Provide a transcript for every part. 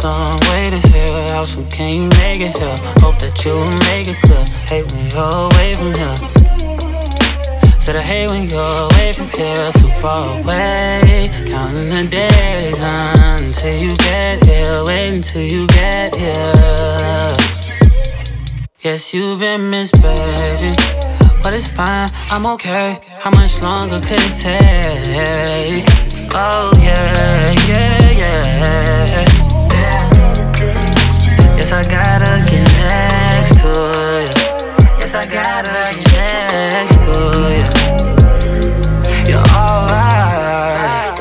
some waiting here. How soon can you make it here? Hope that you make it clear. Hate when you're away from here. Said I hate when you're away from here, too far away. Counting the days until you get here. Wait until you get here. Yes, you've been missed, baby, but it's fine, I'm okay. How much longer could it take? Oh yeah, yeah, yeah. Yes, I gotta get next to you. Yes, I gotta get next to you. You're alright.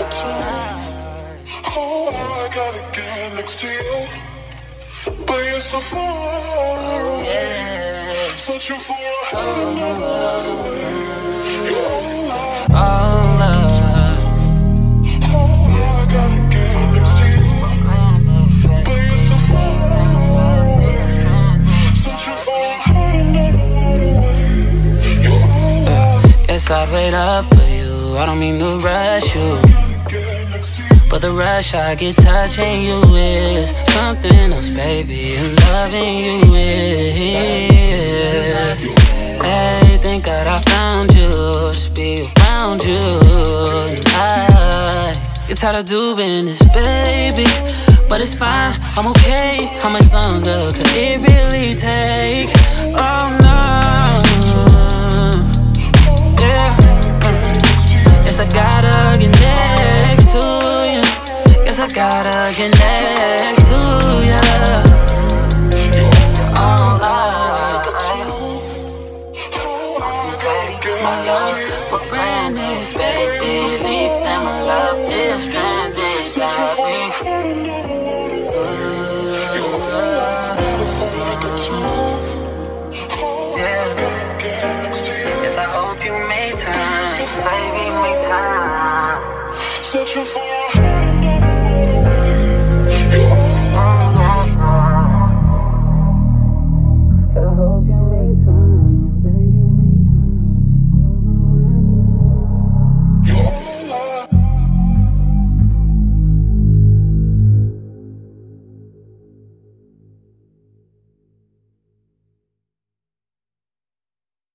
Oh, I gotta get next to you, but you're so far. Oh yeah. Searching for a home. Oh love. I gotta get next to you, but you're so far. Searching for a home. Yes, I'd wait up for you. I don't mean to rush you, but the rush I get touching you is something else, baby, and loving you is. Hey, thank God I found you, just be around you. I get tired of doing this, baby, but it's fine, I'm okay. How much longer could it really take? Oh no, yeah. Yes, I gotta get next to you. Yes, I gotta get next to you. Oh Lord, don't you take my love for granted, baby. Leave that my love is stranded, got me. Yes, I hope you make time, baby, make time. Searching for